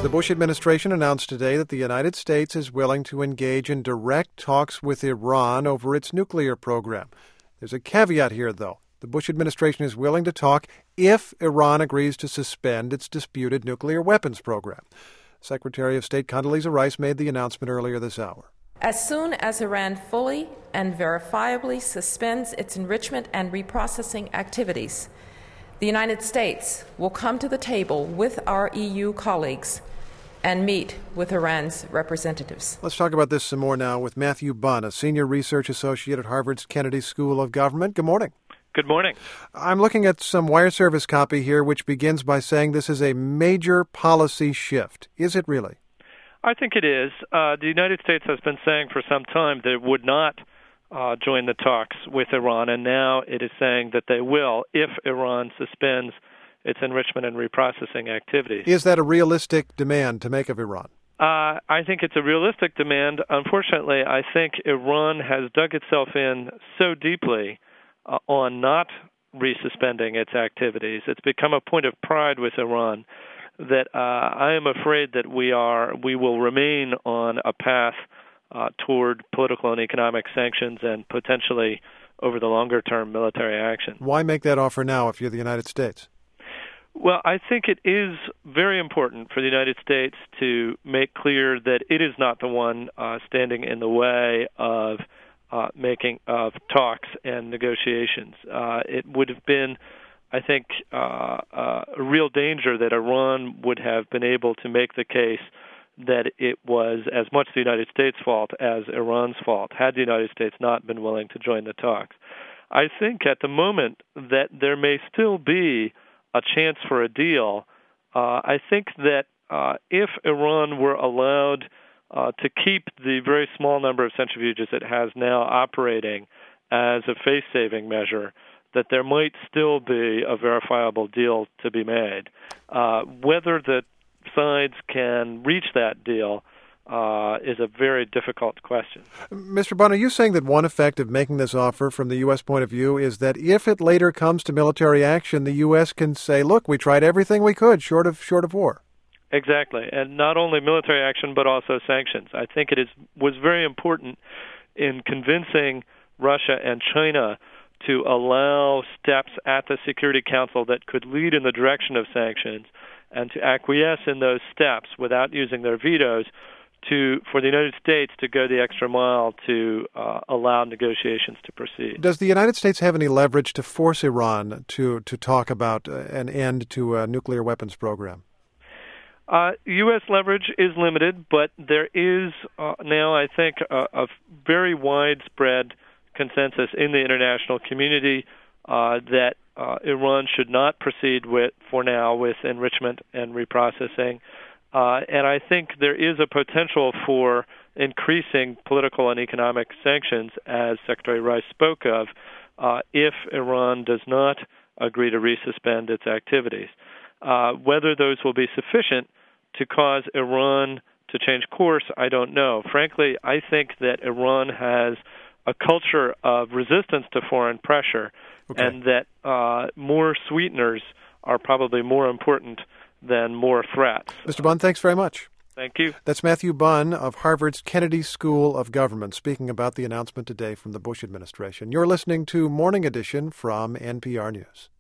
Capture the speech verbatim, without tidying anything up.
The Bush administration announced today that the United States is willing to engage in direct talks with Iran over its nuclear program. There's a caveat here, though. The Bush administration is willing to talk if Iran agrees to suspend its disputed nuclear weapons program. Secretary of State Condoleezza Rice made the announcement earlier this hour. As soon as Iran fully and verifiably suspends its enrichment and reprocessing activities, the United States will come to the table with our E U colleagues and meet with Iran's representatives. Let's talk about this some more now with Matthew Bunn, a senior research associate at Harvard's Kennedy School of Government. Good morning. Good morning. I'm looking at some wire service copy here, which begins by saying this is a major policy shift. Is it really? I think it is. Uh, the United States has been saying for some time that it would not uh, join the talks with Iran, and now it is saying that they will if Iran suspends its enrichment and reprocessing activities. Is that a realistic demand to make of Iran? Uh, I think it's a realistic demand. Unfortunately, I think Iran has dug itself in so deeply uh, on not resuspending its activities. It's become a point of pride with Iran that uh, I am afraid that we are we will remain on a path uh, toward political and economic sanctions and potentially, over the longer term, military action. Why make that offer now if you're the United States? Well, I think it is very important for the United States to make clear that it is not the one uh, standing in the way of uh, making of talks and negotiations. Uh, it would have been, I think, uh, uh, a real danger that Iran would have been able to make the case that it was as much the United States' fault as Iran's fault, had the United States not been willing to join the talks. I think at the moment that there may still be a chance for a deal. Uh, I think that uh, if Iran were allowed uh, to keep the very small number of centrifuges it has now operating as a face-saving measure, that there might still be a verifiable deal to be made. Uh, whether the sides can reach that deal Uh, is a very difficult question. Mister Bunn, are you saying that one effect of making this offer from the U S point of view is that if it later comes to military action, the U S can say, look, we tried everything we could short of short of war? Exactly. And not only military action, but also sanctions. I think it is was very important in convincing Russia and China to allow steps at the Security Council that could lead in the direction of sanctions and to acquiesce in those steps without using their vetoes to for the United States to go the extra mile to uh, allow negotiations to proceed. Does the United States have any leverage to force Iran to, to talk about uh, an end to a nuclear weapons program? Uh, U S leverage is limited, but there is uh, now, I think, a, a very widespread consensus in the international community uh, that uh, Iran should not proceed with, for now, with enrichment and reprocessing. Uh, and I think there is a potential for increasing political and economic sanctions, as Secretary Rice spoke of, uh, if Iran does not agree to resuspend its activities. Uh, whether those will be sufficient to cause Iran to change course, I don't know. Frankly, I think that Iran has a culture of resistance to foreign pressure, okay, and that uh, more sweeteners are probably more important than more threats. Mister Bunn, thanks very much. Thank you. That's Matthew Bunn of Harvard's Kennedy School of Government speaking about the announcement today from the Bush administration. You're listening to Morning Edition from N P R News.